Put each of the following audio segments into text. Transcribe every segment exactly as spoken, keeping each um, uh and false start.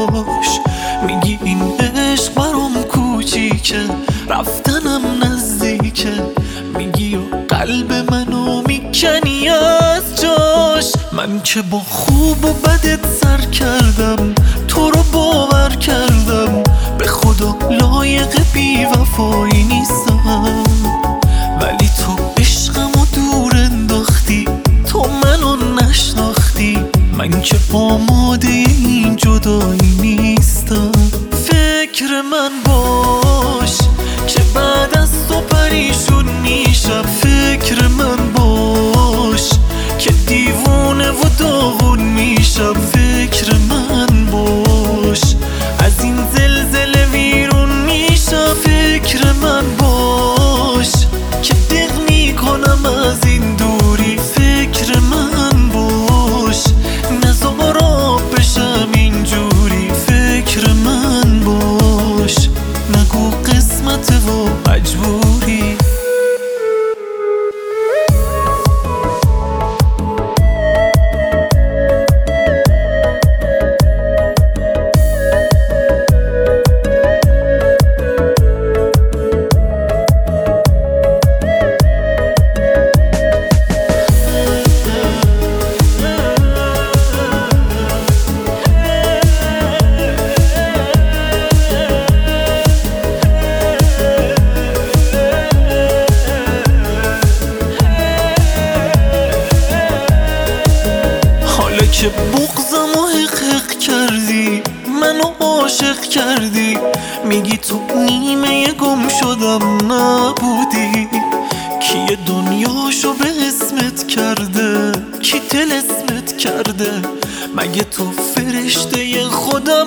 باش. میگی این عشق برام کوچیکه، رفتنم نزدیکه، میگی و قلب منو میکنی از جاش. من که با خوب و بدت سر کردم، تو رو باور کردم، به خدا لایق بی وفایی نیستم. ولی تو عشقمو دور انداختی، تو منو نشناختی، من که آماده این جدایی نیستم. فکر من باش که بعد از تو پریشون میشم، فکر من باش که دیوونه و داغون میشم، فکر من باش از این زلزله ویرون میشم، فکر من باش که دق میکنم از این دوری، فکر من باش نزار آب بشم اینجوری، فکر من باش نگو قسمت و مجبوری. که بغضم و حق حق کردی، منو عاشق کردی، میگی تو نیمه گم شدم نبودی. کی دنیاشو به اسمت کرده، کی طلسمت کرده، مگه تو فرشته خودم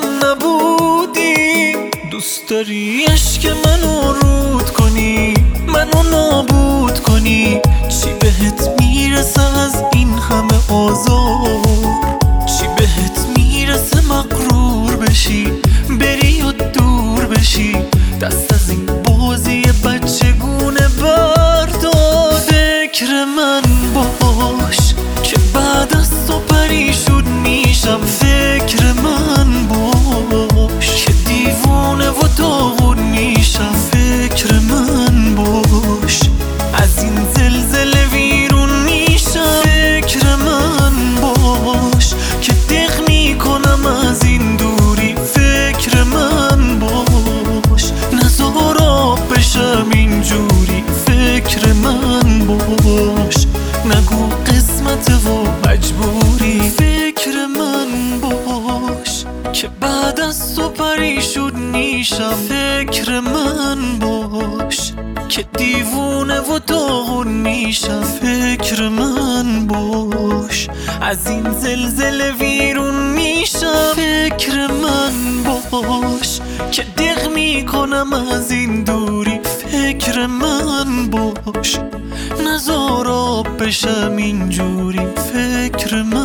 نبودی؟ دوست داری عشق منو رود کنی، منو نابود کنی، چی بهت میرسه از این همه آزار؟ چی بهت میرسه مغرور بشی، بری و دور بشی، دست از این بازی بچگونه بردار. فکر من باش که بعد از تو پریشون میشم، فکر من باش که دیوونه و داغون میشم، فکر من باش از این زلزله ویرون میشم، فکر من باش که دق میکنم از این دوری، فکر من باش نزار آب بشم اینجوری، فکر من باش نگو قسمت و مجبوری. فکر من باش که بعد از تو پریشون میشم، فکر من باش که دیوونه و داغون میشم، فکر من باش از این زلزله ویرون میشم، فکر من باش که دق میکنم از این دوری، فکر من باش نزار آب بشم اینجوری، فکر من